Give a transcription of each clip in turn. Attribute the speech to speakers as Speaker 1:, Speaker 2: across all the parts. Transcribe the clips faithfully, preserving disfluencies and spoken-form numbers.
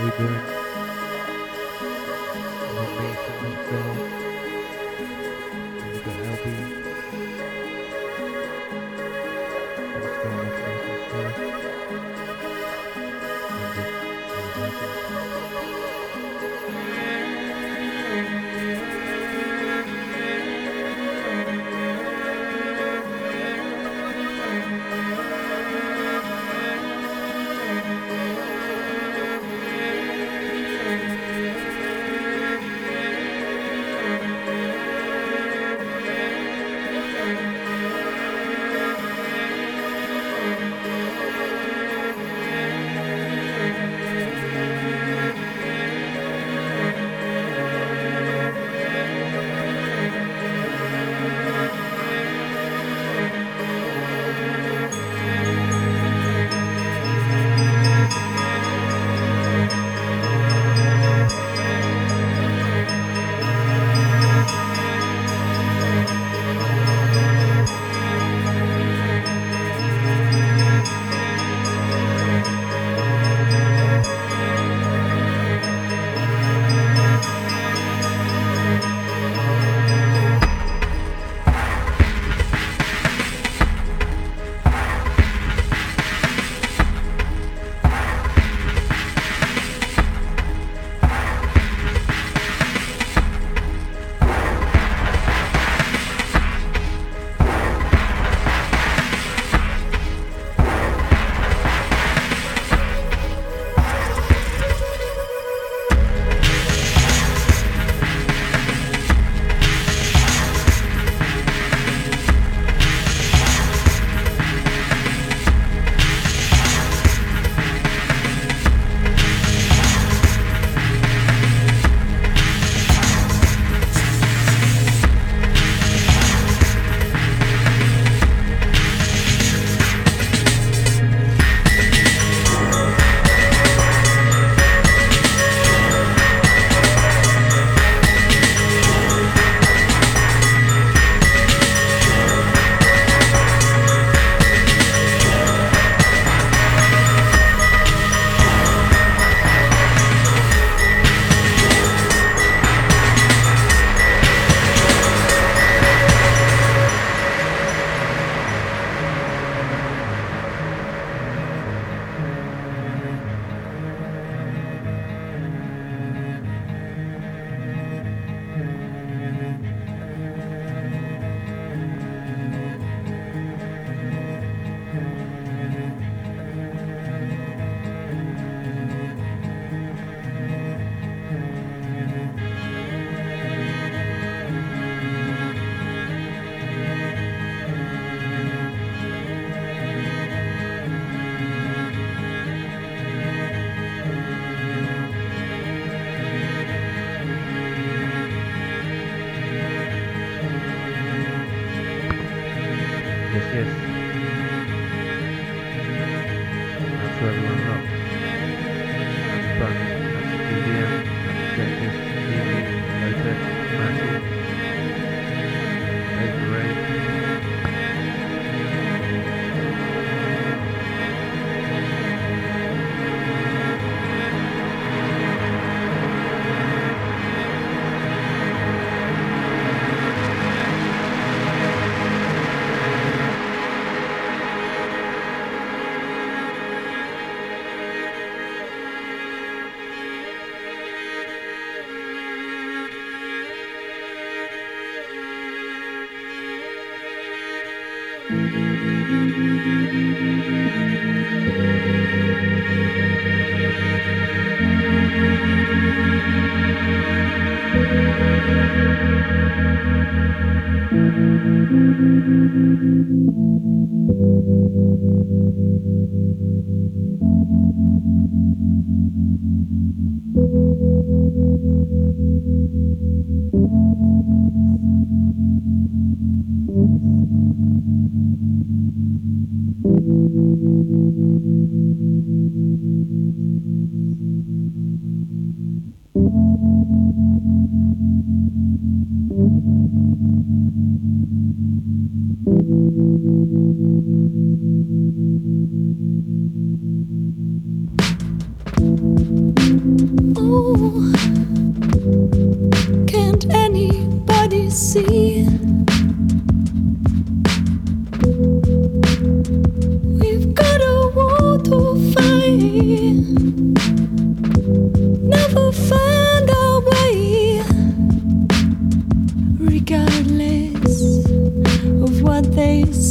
Speaker 1: we doing? We got Mason, myself, and we got L B. I'm just going off Mason's first. And just yes, yes. That's for everyone locked. That's Bunny, that's D D M, that's Objective, Stevie, Lotus, Matty, Laser Ray.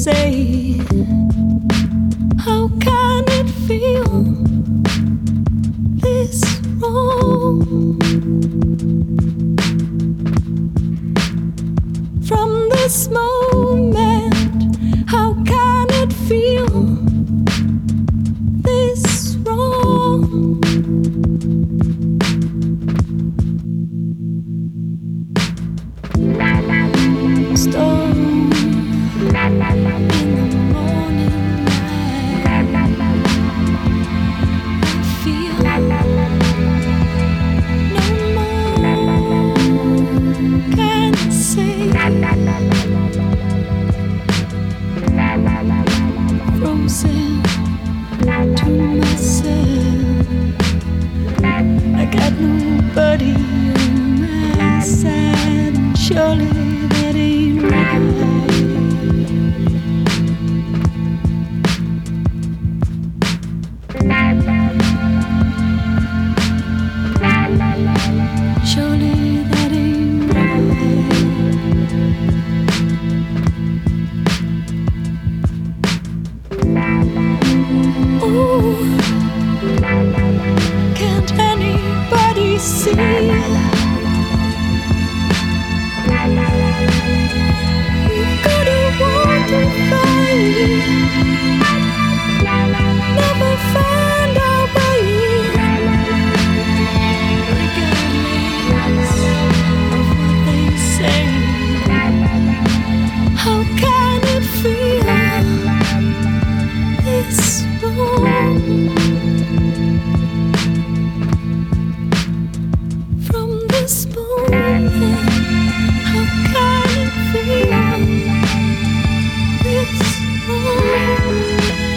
Speaker 2: say, how can it feel this wrong? From this moment, how can it feel this wrong? Storm in the morning light, I feel no more can say. Frozen to myself, I got nobody on my side, and surely that ain't right. Surely that ain't right. Ooh, can't anybody see? We've got a war to fight, never find our way, regardless of what they say. How can it feel this wrong? From this moment, how can it feel this wrong?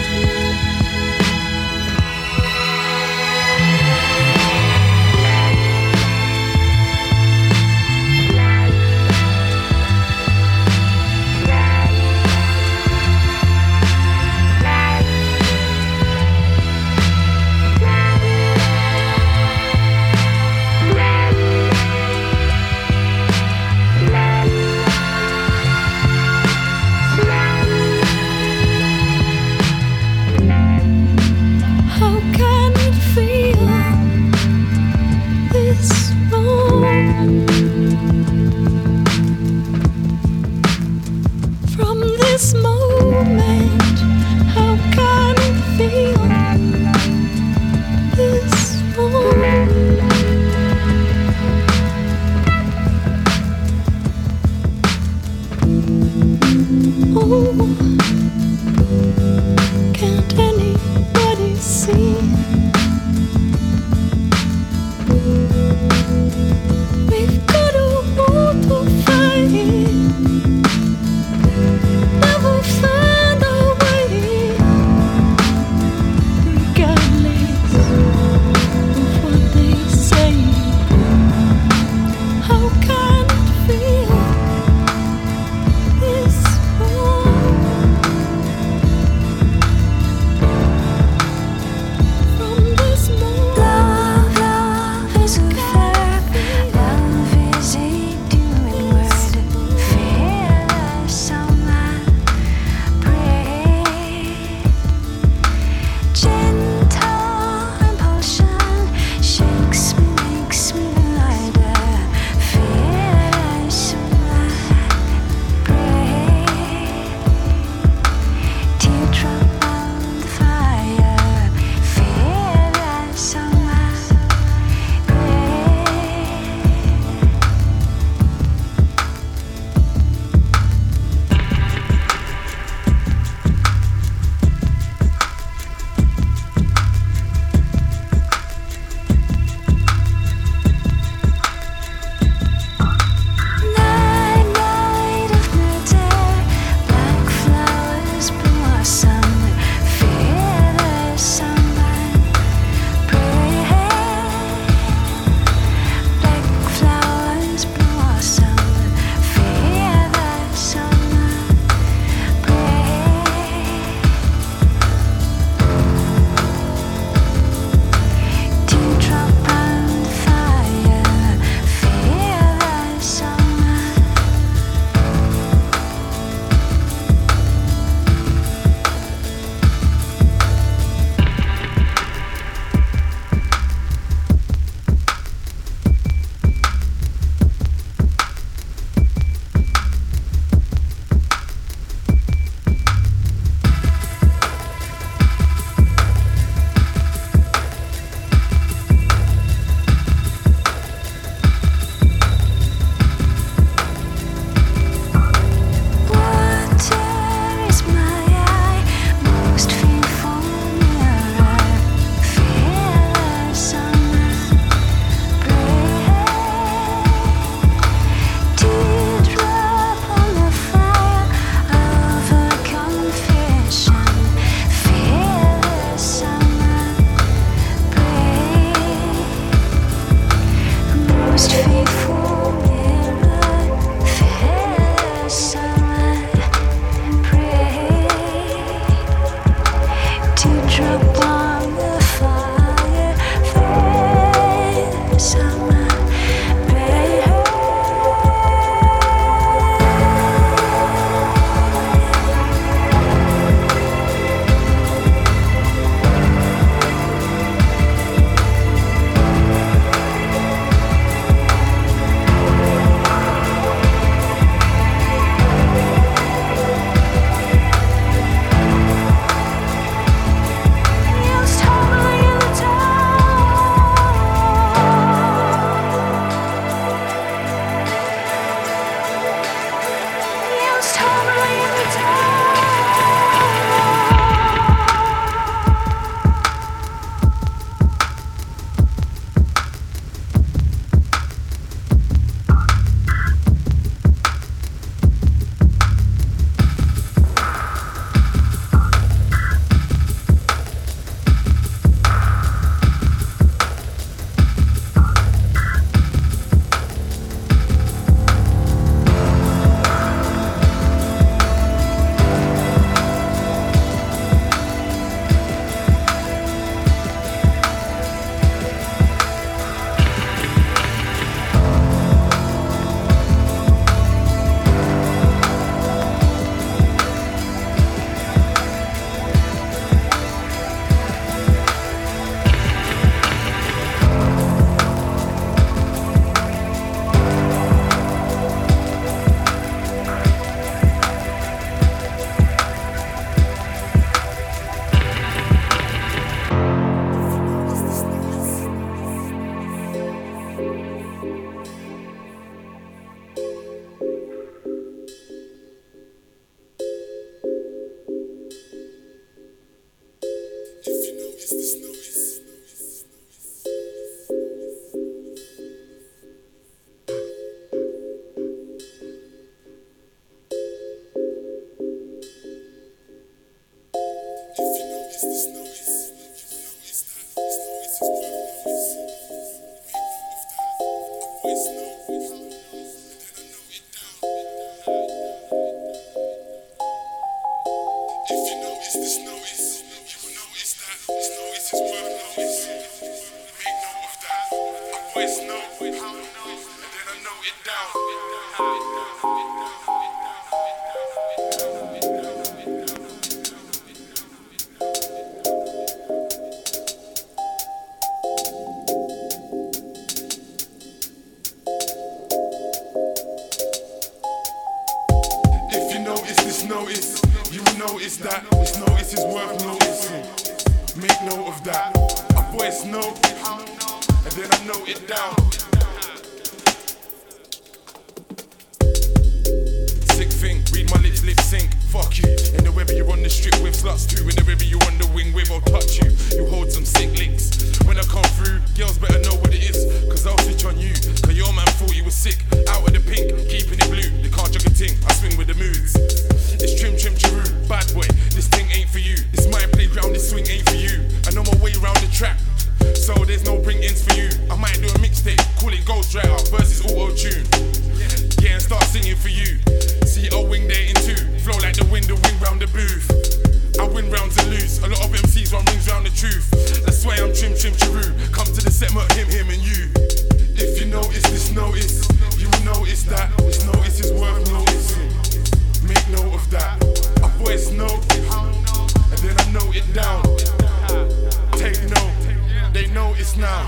Speaker 2: How can it feel this wrong? From this moment, how can it feel this wrong? Oh, can't anybody see? We've got a war to fight, never find our way, regardless of what they say. How can it feel this wrong?
Speaker 3: notice that, this notice is worth noticing. Make note of that. A voice note, and then I note it down. Sick thing, read my lips, lip sync. Fuck you. In the weather you're on the strip with sluts too. In the river you on the wing with, I'll touch you. You hold some sick licks. When I come through, girls better know what it is, cause I'll switch on you. Cause your man thought you was sick. Out of the pink, keeping it blue. They can't jug a ting, I swing with the moves. It's trim trim chiroo, bad boy. This thing ain't for you. It's my playground, this swing ain't for you. I know my way around the track, so there's no bring-ins for you. I might do a mixtape, call it Ghost Rider versus auto-tune. Yeah, and start singing for you. See, I'll wing there in two. Flow like the wind, the wing round the booth. I win rounds and lose. A lot of M Cs run rings round the truth. That's why I'm trim trim chiroo. Come to the set, murk him, him and you. If you notice this notice, you will notice that this notice is worth noticing. Make note of that. A voice note, and then I note it down. Take note, they notice now.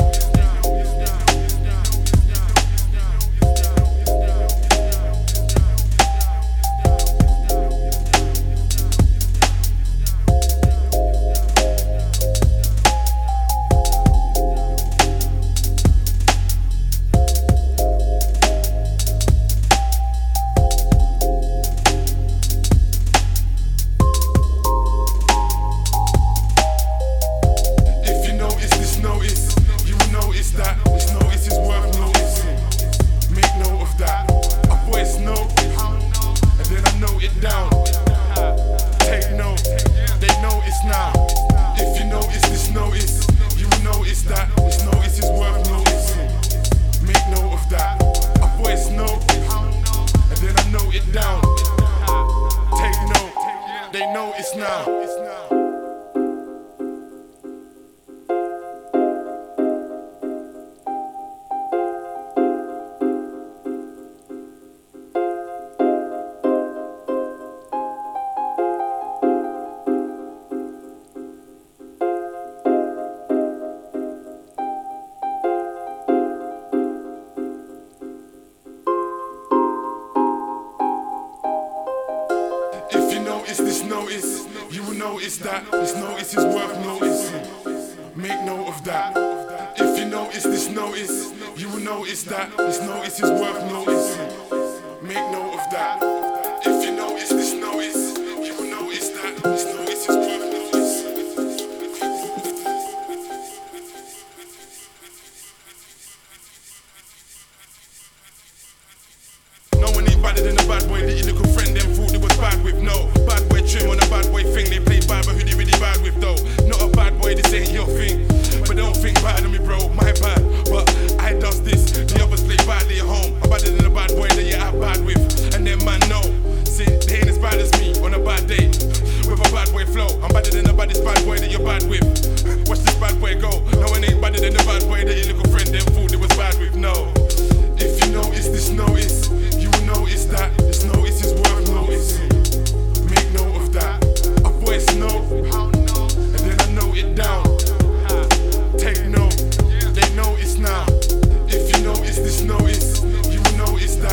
Speaker 3: You will notice that this notice is worth noticing. Make note of that. If you notice this notice, you will notice that this notice is worth noticing. Make note of that. If you notice this notice, you will notice that this notice is worth noticing. No one ain't badder than a bad boy that your little friend them thought they was bad with. No, bad boy trim on a bad boy thing. They play bad, but who they really bad with though? Not a bad boy, this ain't your thing. But don't think bad on me, bro, my bad. But I does this, the others play badly at home. I'm badder than a bad boy that you have bad with. And then man know, see, they ain't as bad as me on a bad day. With a bad boy flow, I'm badder than the baddest bad boy that you're bad with. Watch this bad boy go. No one ain't badder than the bad boy that your little friend them thought they was bad with. No. If you notice this notice, you will notice that this notice is worth noticing. Make note of that. A voice note, and then I note it down. Take note, they notice now. If you notice this notice, you will notice that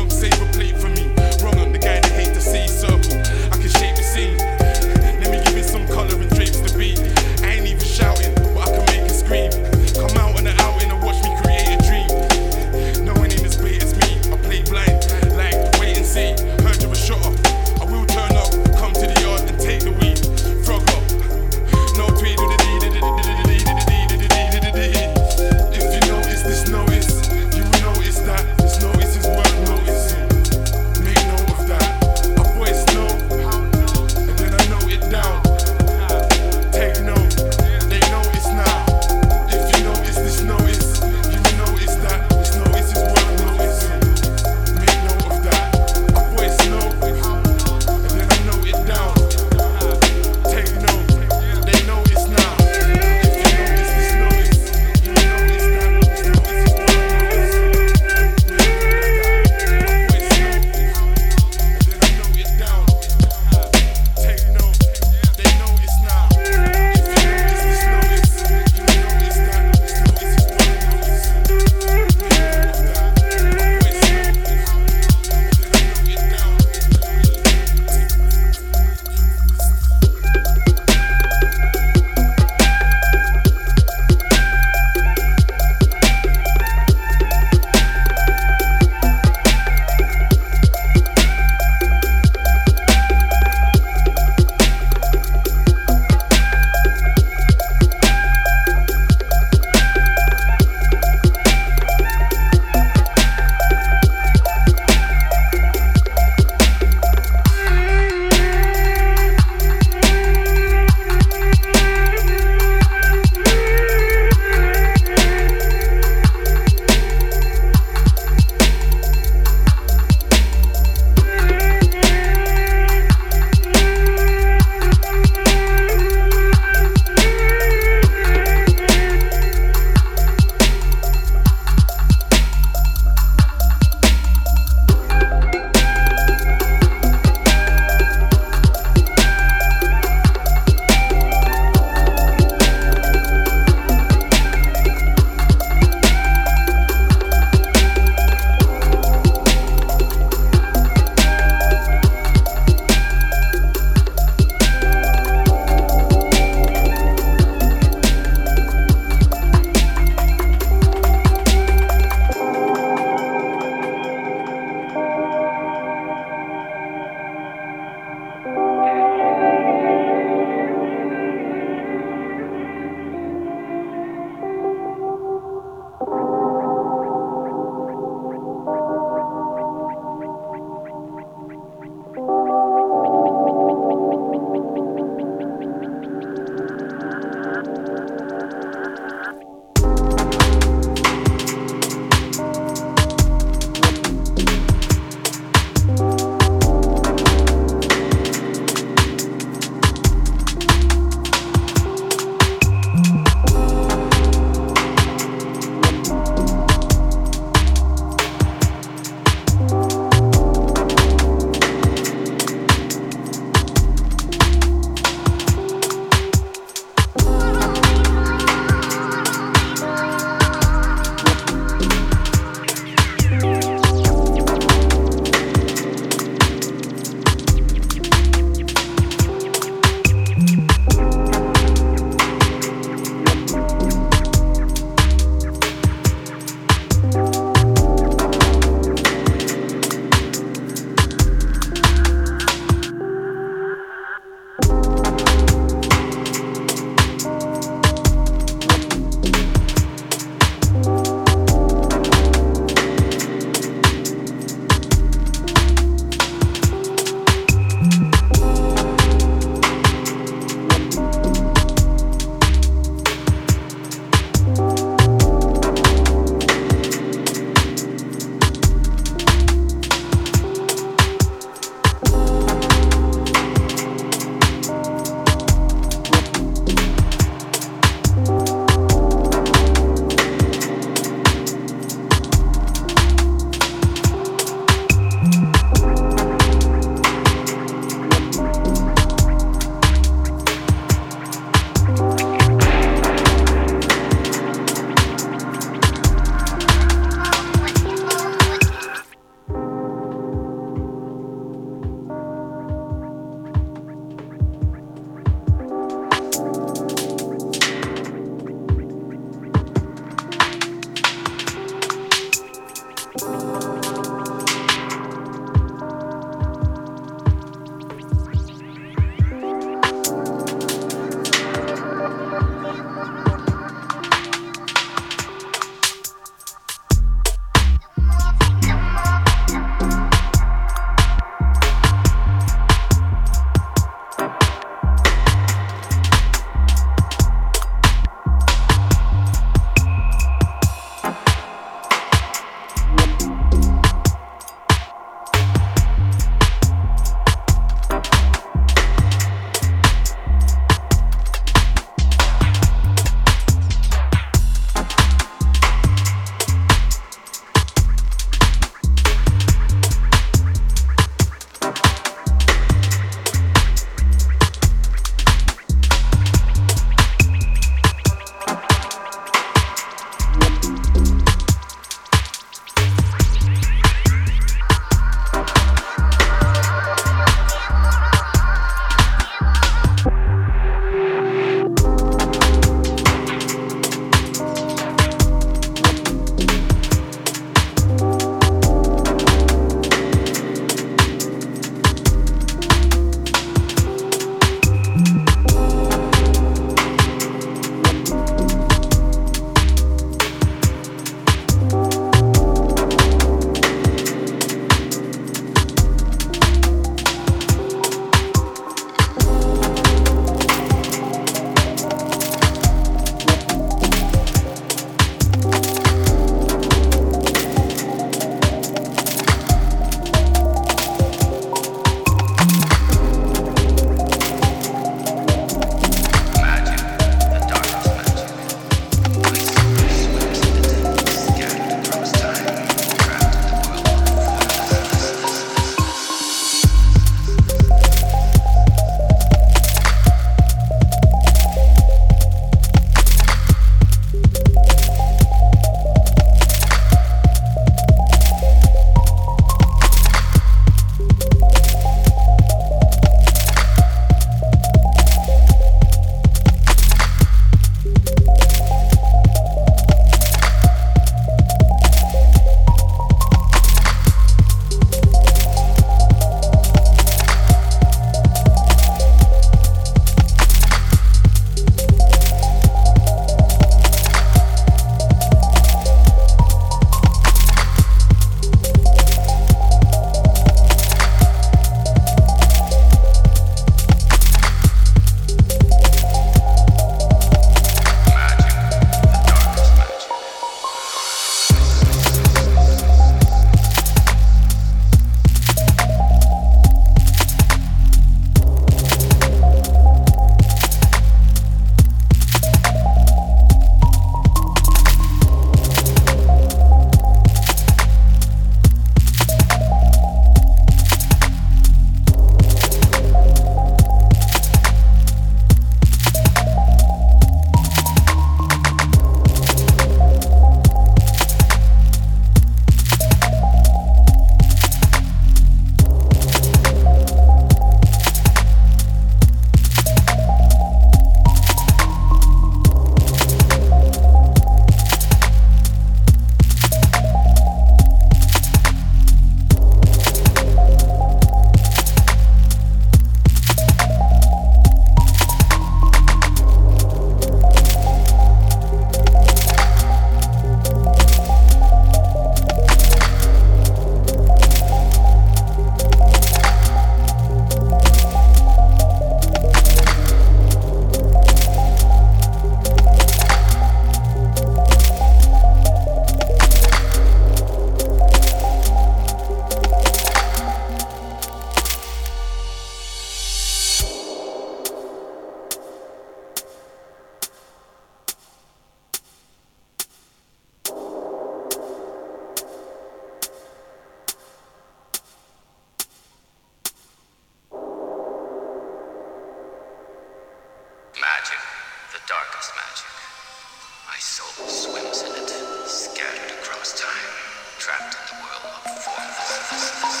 Speaker 4: God's magic. My soul swims in it, scattered across time, trapped in the world of formlessness.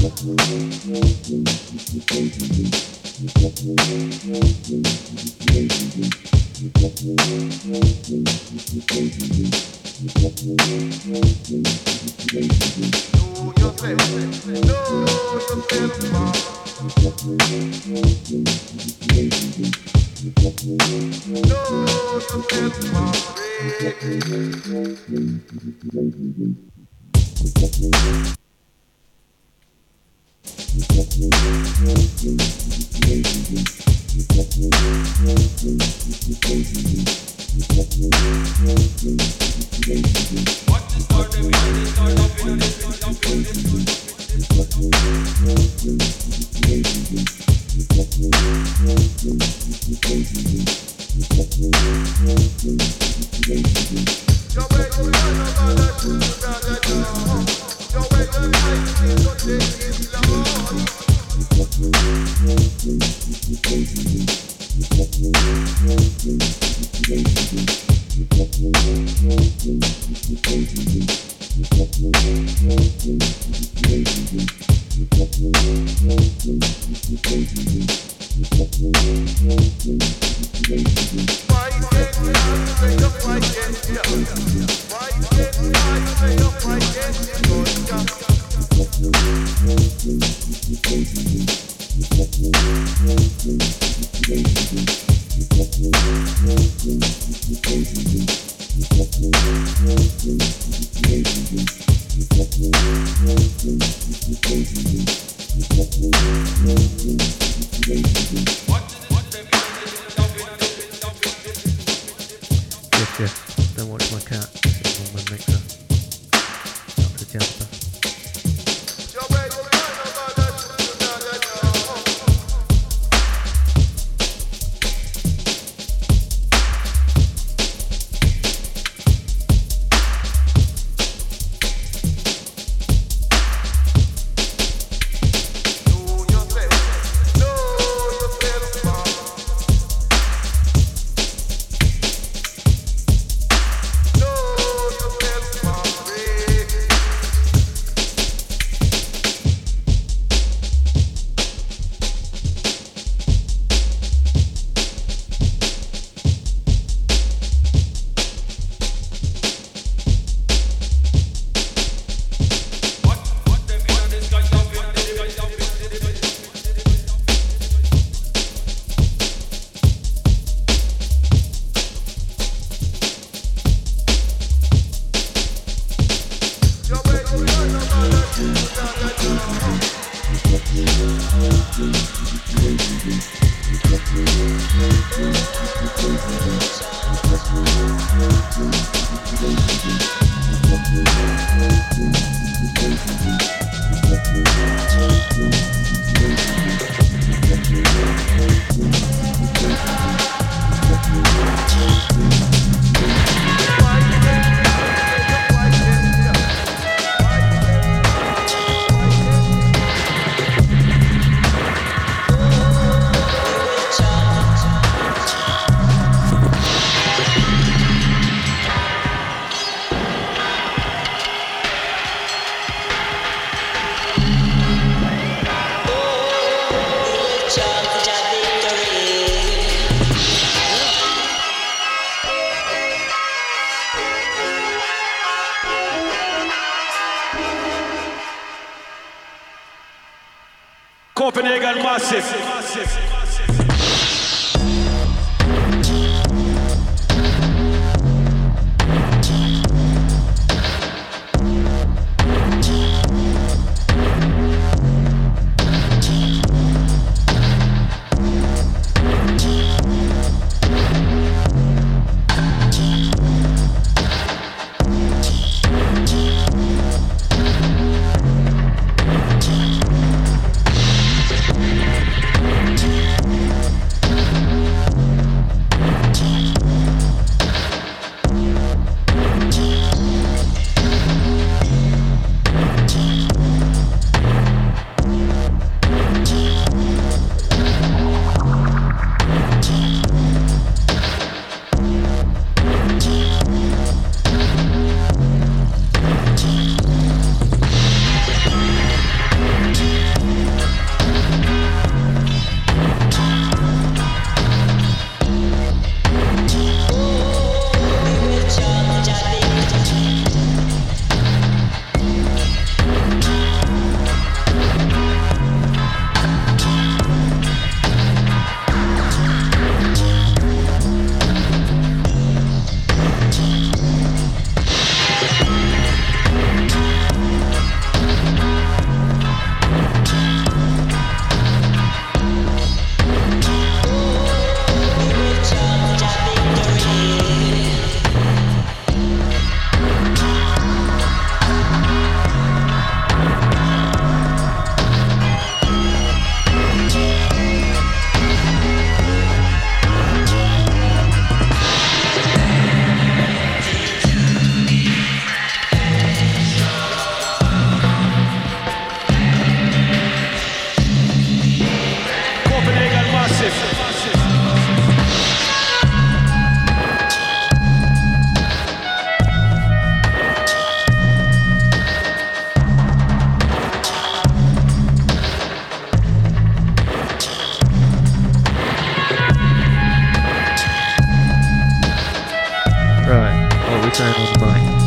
Speaker 5: Copenhagen Massive.
Speaker 1: Sam on the mic.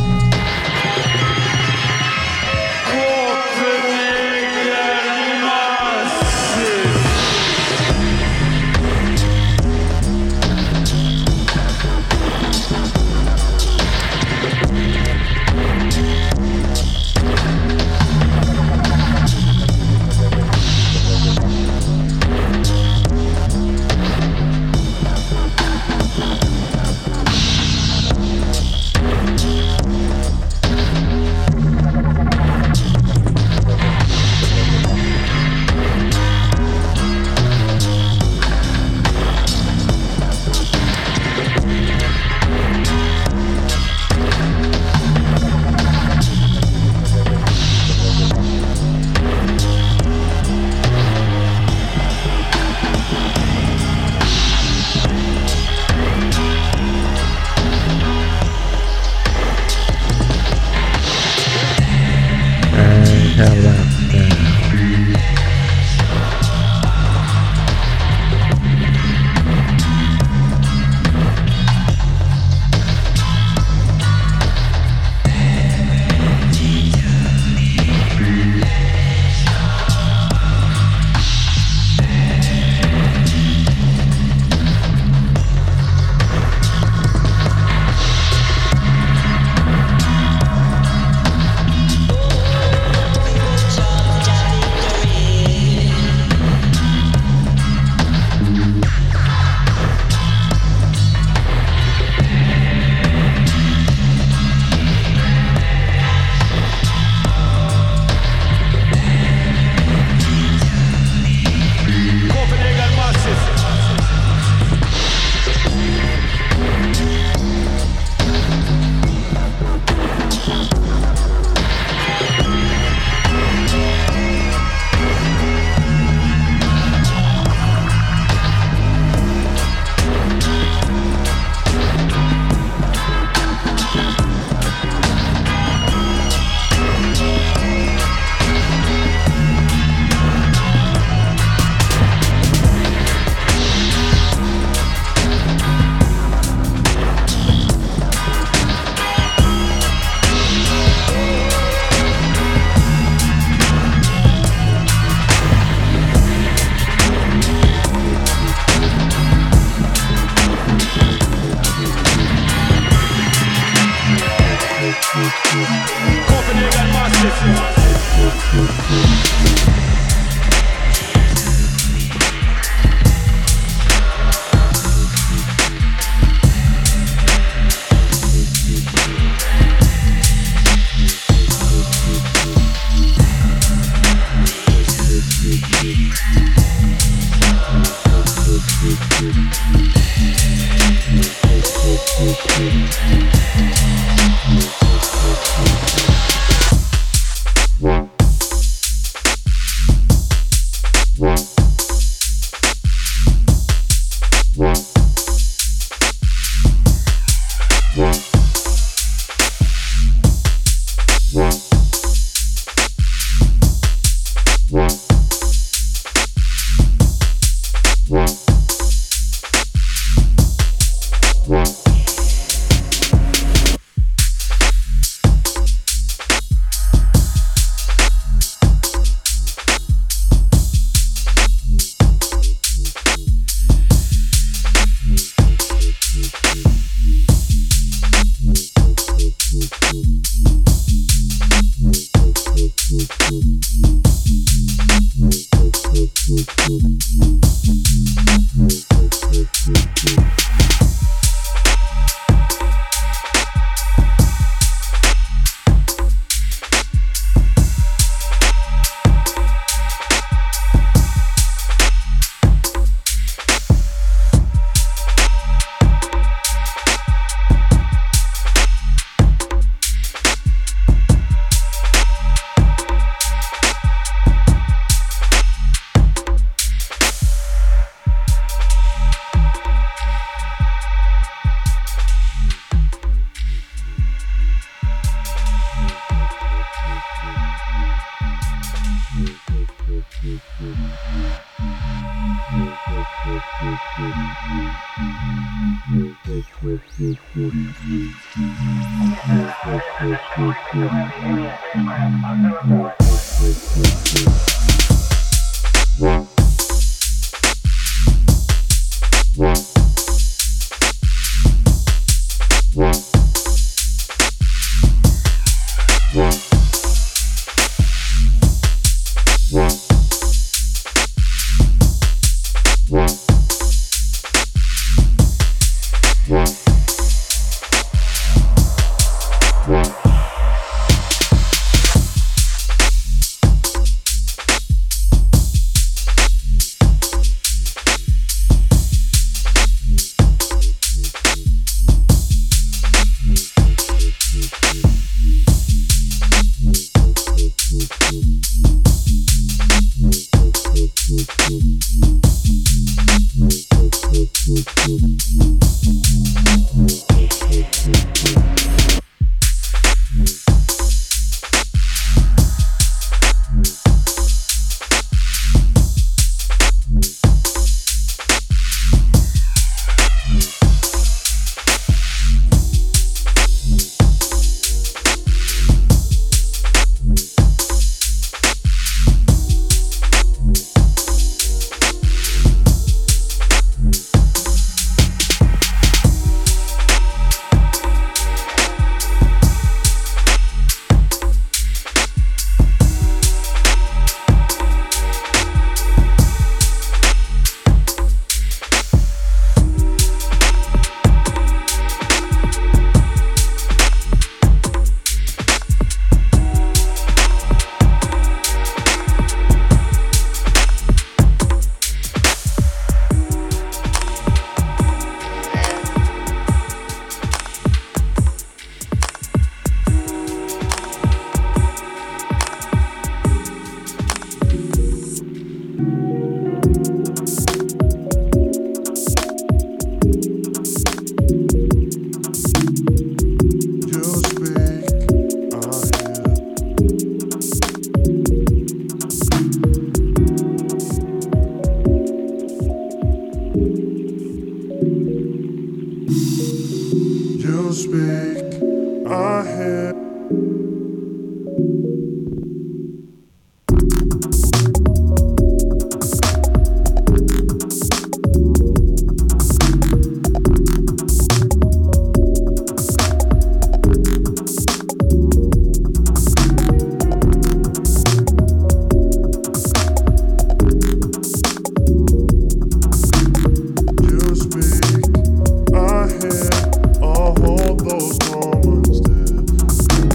Speaker 5: Those moments, dear.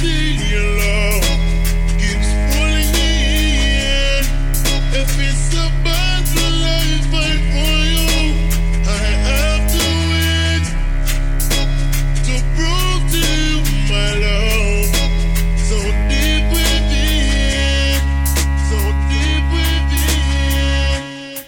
Speaker 5: see your love keeps pulling me in. If it's about the life I for you, I have to win to prove to you my love. So deep within, so deep within.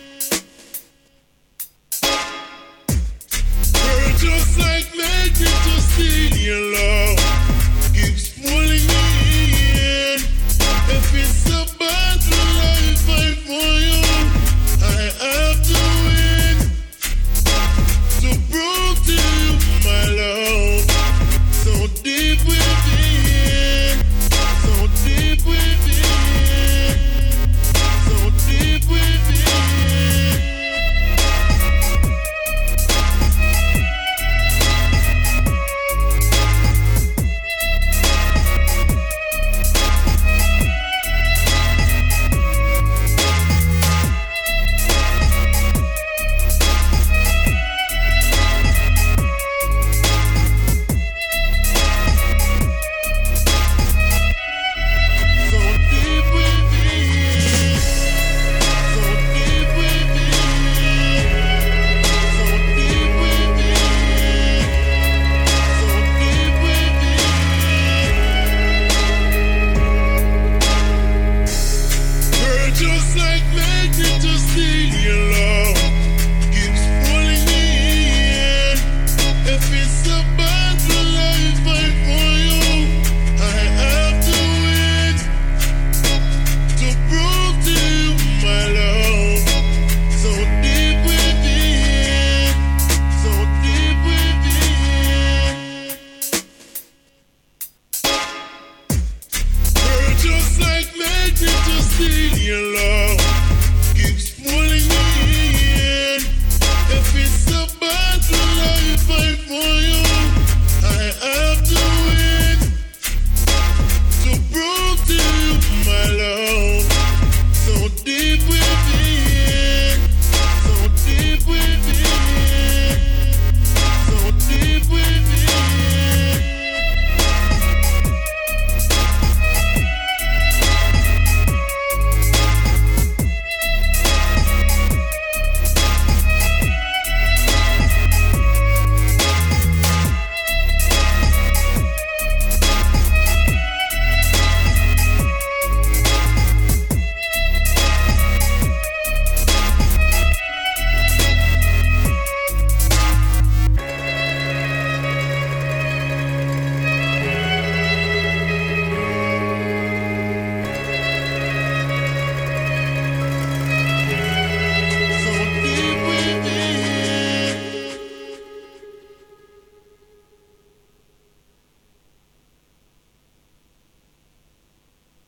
Speaker 5: Girl, just like magnet to see your love keeps pulling me in. If it's about the life I for you, I have to win to prove to you my love. So deep within, so deep within, so deep within. So deep within, so deep within, so deep within, so deep within. Girl, just like magnet to see your love keeps pulling me in. If it's about the life I for you, I have to win to prove to you my love. So deep within, so deep within. Girl, just like magnet to see your